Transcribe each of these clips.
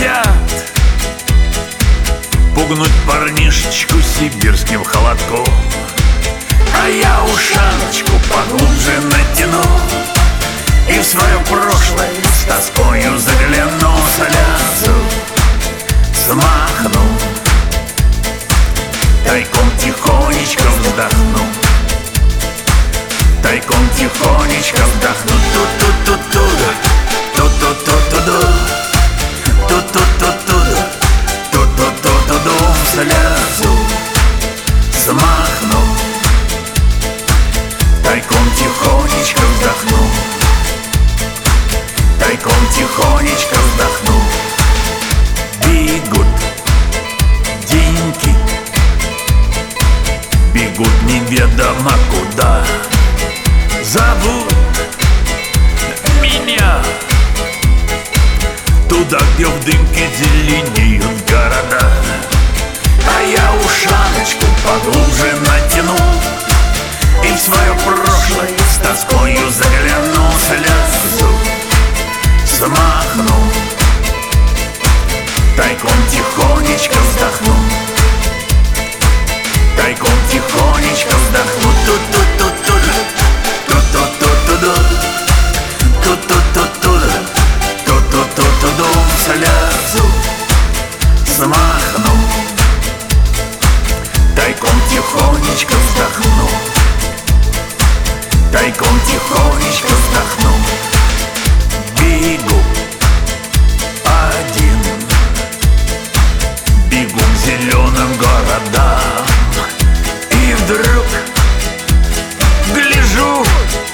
хотят пугнуть парнишечку сибирским холодком, а я ушаночку поглубже натяну и в свое прошлое с тоскою загляну, слезу смахну, тайком тихонечко вздохну, тайком тихонечко вздохну. Ту-ту-ту-ту-ту, ту-ту-ту-ту-ту, ту-ту-ту-ту-ту, ту-ту-ту-ту-ту, слезу смахну, тайком тихонечко вздохну, тайком тихонечко вздохну. Бегут деньги, бегут неведомо куда, зовут меня туда, где в дымке зеленеют города, а я ушаночку поглубже натяну и в свое прошлое с тоскою загляну, слезу смахну, тайком тихонечко вздохну, тайком тихонечко вздохну. Ту-ту-ту-ту, ту-ту-ту-ту, ту-ту-ту-ту, ту-ту-ту-ту, слезу смахну, тайком тихонечко вздохну, тайком тихонечко вздохну. Бегу один, бегу к зеленым городам, и вдруг гляжу,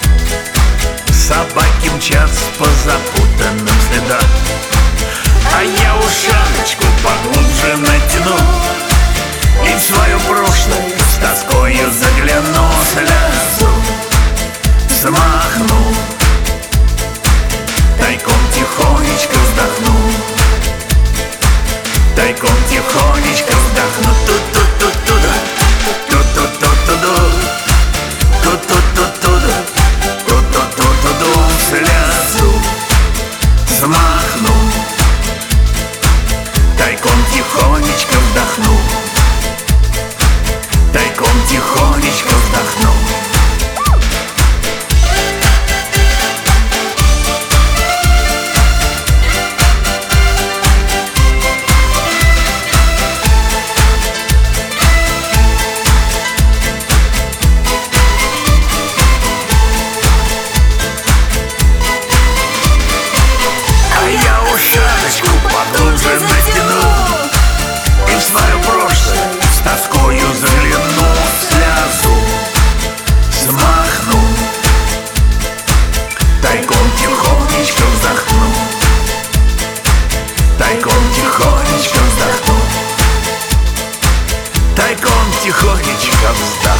собаки мчатся по запутанным следам, а я ушаночку поглубже натяну и в свое прошлое с тоскою загляну, слезу смахну, тайком тихонечко вздохну, тайком тихонечко вздохну. Ту-ту-ту-ту, ту-ту-ту-ту, ту-ту-ту-ту, ту-ту-ту-ту, слезу смахну, тайком тихонечко вздохну, тайком тихонечко вздохну. Поглубже натяну и в свое прошлое с тоскою загляну, слезу смахну, тайком тихонечко вздохну, тайком тихонечко вздохну, тайком тихонечко вздохну.